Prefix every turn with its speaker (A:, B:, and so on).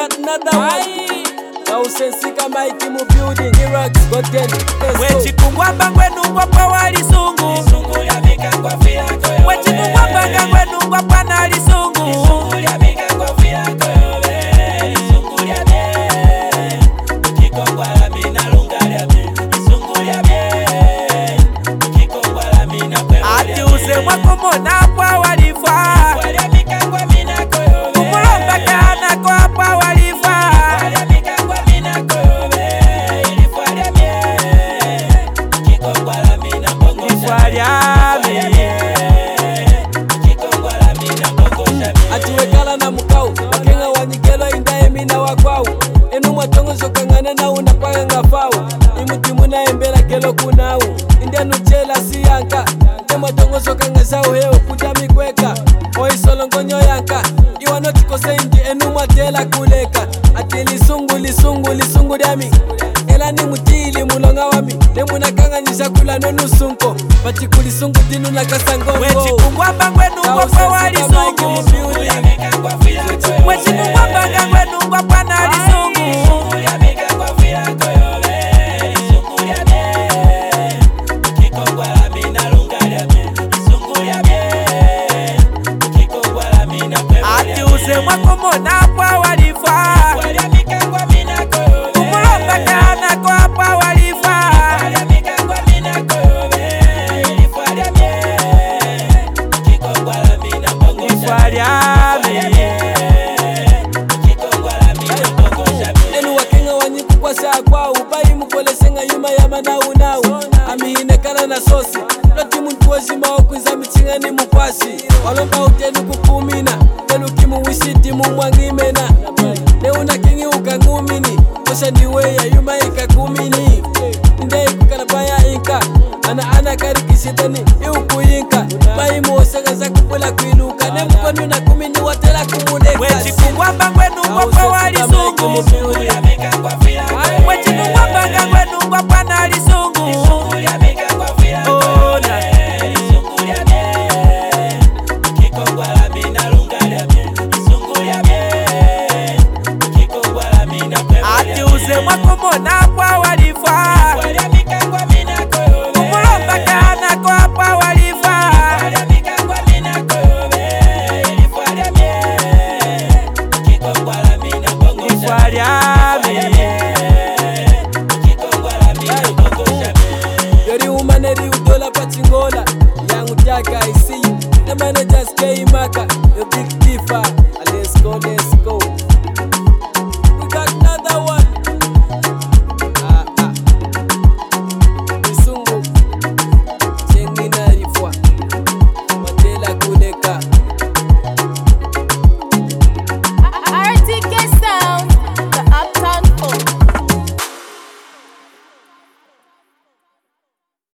A: got another one. Ausensika Mike mu building Iraq got 10.
B: Wechikungwamba ngwenu ngwapa walisungu Wechikungwamba ngwenu ngwapa na lisungu Ati usemwa kumona kwa walifa Kumulomba kana kwa kwa walifa
A: Atiwekala na mukau wakenga wanyigelo indaye mina wakwau enu mwatongo sokangana na unapanga ngafau imutimu na embela kelo kunau indianu chela siyanka mwatongo sokanga sao heo kutami kweka oisolongonyo yanka iwanotikose indi enu mwatela kuleka ati lisungu dami ela ni mutili mulonga wami nemunakanganyisha kula nonusunko bati kulisungu dinu nakasangongo
B: Wechikungwamba ngwenu ngwapa walisungu Wechikungwamba ngwenu ngwapa na lisungu Ati usemwa kumona kwa walifa Kumulomba kana kwa kwa walifa
A: enu wakenga wanyikukwasa kwau bayi mukolesenga yuma ya manau amihinekana na sosi loti muntu wazima wakwiza michinga ni mukwasi walomba utenu kupumina tenu kimu wishiti mumwangimena neuna kingi ukangumini kosha ndiweya yuma ikakumini ndei kukarabaya inka ana karikisitani iukuyinka bayi muosega za kupula kwiluka nemukonu na kumini watela kumudeka
B: Wechikungwamba ngwenu ngwapa walisungu Wechikungwamba ngwenu ngwapa na lisungu Ati usemwa kumona kwa walifa Kumulomba kana kwa kwa walifa
A: Yori umaneri udola pachingola yangu taka I see you the managers K Maka your big diva let's go